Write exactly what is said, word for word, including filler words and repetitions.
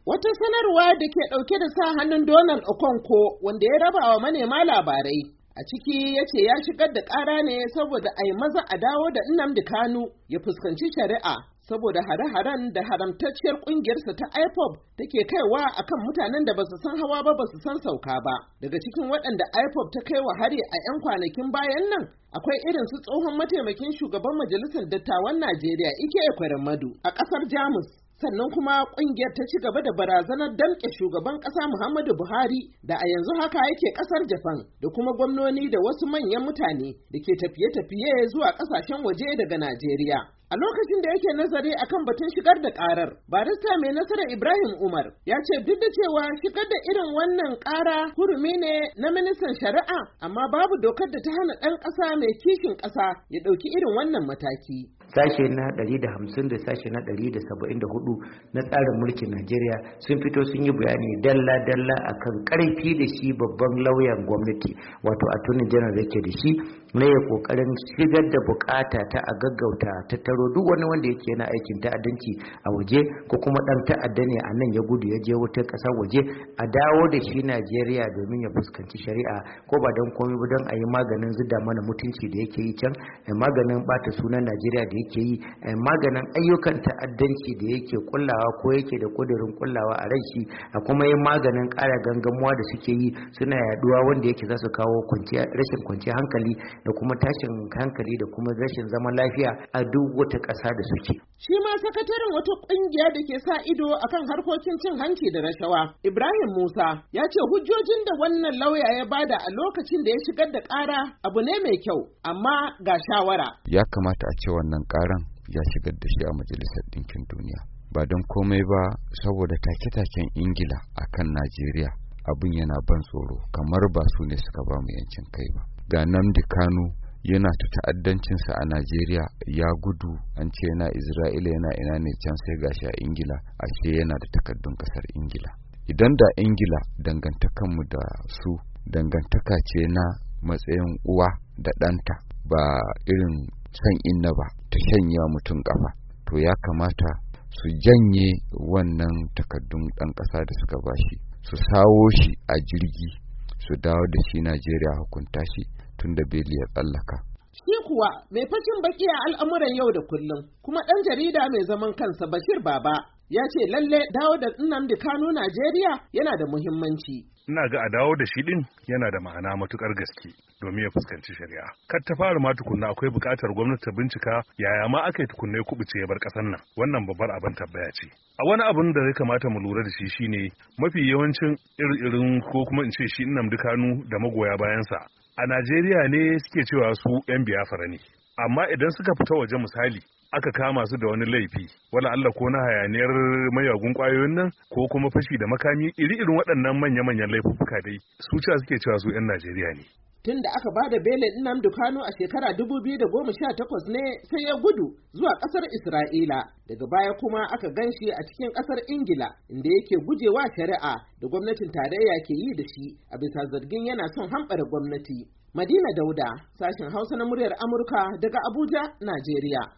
Wata sanarwa da ke ɗauke da sa hannun Donald Okonkwo wanda ya raba wa manema labarai a ciki ya ce ya shigar da ƙara ne saboda a yi maza a dawo da Nnamdi Kanu ya fuskanci shari'a saboda hare-haren da haramtacciyar ƙungiyarsa ta I P O B take kaiwa akan mutanen da basu san hawa ba basu san sauka ba. Daga cikin waɗanda I P O B ta kai wa hari a 'yan kwanakin bayan nan akwai irin su tsohon mataimakin shugaban majalisar dattawan Najeriya Ike Ekweremadu a ƙasar Jamus. Sannan kuma kungiyar ta ci gaba da barazanar damƙe shugaban ƙasa Muhammadu Buhari da a yanzu haka yake ƙasar Japan da kuma gwamnoni da wasu manyan mutane da ke tafiye-tafiye zuwa ƙasashen waje daga Najeriya. A lokacin da yake nazari akan batun shigar da ƙarar, barista mai nasarar Ibrahim Umar ya ce duk da cewa shigar da irin wannan ƙara hurumi ne na ministan shari'a, amma babu dokar da ta hana ɗan ƙasa mai kishin ƙasa ya ɗauki irin wannan mataki. Sashe na ɗari da hamsin da sashe na ɗari da saba'in da hudu na tsarin mulkin Najeriya sun fito sun yi bayani dalla-dalla akan ƙarfi da shi babban lauyan gwamnati wato attorney general yake da shi na ya kokarin shigar da bukata ta a gaggauta tattaro duk wani wanda yake yana aikin ta'addanci a waje ko kuma dan ta'adda ne a nan ya gudu ya je wata ƙasar waje a dawo da shi Najeriya domin ya fuskanci shari'a ko ba don komai ba don a yi maganin zuda mana mutunci da yake yi can maganin bata sunan Najeriya da yake yi maganin ayyukan ta'addanci da yake kullawa ko yake da kudirin kullawa a ran shi a kuma yin maganin ƙara gangamuwa da suke yi suna yaduwa wanda yake za su kawo rashin kwanciyar hankali da kuma tashin hankali da kuma rashin zaman lafiya a duk wata ƙasa da suke. Shi ma sakataren wata ƙungiya da ke sa ido akan harkokin cin hanci da rashawa, Ibrahim Musa, ya ce hujjojin da wannan lauya ya bada a lokacin da ya shigar da ƙara abu ne mai kyau, amma ga shawara. Ya kamata a ce wannan ƙaran ya shigar da shi a Majalisar Ɗinkin Duniya. Ba don komai ba saboda take-taken Ingila akan Najeriya abin yana ban tsoro kamar ba su ne suka ba mu yancin kai ba. Ga Nnamdi Kanu yana ta ta'addancinsa a Najeriya ya gudu an ce yana Isra'ila yana ina ne can sai gashi a Ingila ashe yana da takardun kasar Ingila. Idan da Ingila dangantakanmu da su dangantaka ce na matsayin uwa da ɗanta ba irin san inna ba ta shanya mutum kafa to ya kamata su janye wannan takardun ɗan ƙasa da suka bashi su sawo shi a jirgi su dawo da shi Najeriya hukunta shi tun da beli ya tsallaka. Shi kuwa mai fashin baki a al'amuran yau da kullum kuma ɗan jarida mai zaman kansa Bashir Baba ya ce lalle dawo da Nnamdi Kanu Najeriya yana da muhimmanci. Ina ga a dawo da shi din yana da ma'ana matukar gaske domin ya fuskanci shari'a. Kar ta fara ma tukunna akwai buƙatar gwamnati ta bincika yaya ma aka yi tukunna ya kubuce ya bar ƙasar nan. Wannan babbar abin tabbaya ce. A wani abin da ya kamata mu lura da shi shine mafi yawancin irin ko kuma in ce shi Nnamdi Kanu da magoya bayansa a Najeriya ne suke cewa su 'yan Biafra ne. Amma idan suka fita waje misali aka kama su da wani laifi wala Allah ko na hayaniyar mayagun kwayoyin nan ko kuma fashi da makami iri-irin waɗannan manya-manyan laifuka dai su cewa suke cewa su 'yan Najeriya ne. Tun da aka bada belin Nnamdi Kanu a shekara dubu biyu da goma sha takwas ne sai ya gudu zuwa ƙasar Isra'ila. Daga baya kuma aka ganshi a cikin ƙasar Ingila inda yake gujewa shari'a da gwamnatin tarayya ke yi da shi a bisa zargin yana son hamɓare gwamnati. Madina Dauda, sashen Hausa na muryar Amurka daga Abuja, Najeriya.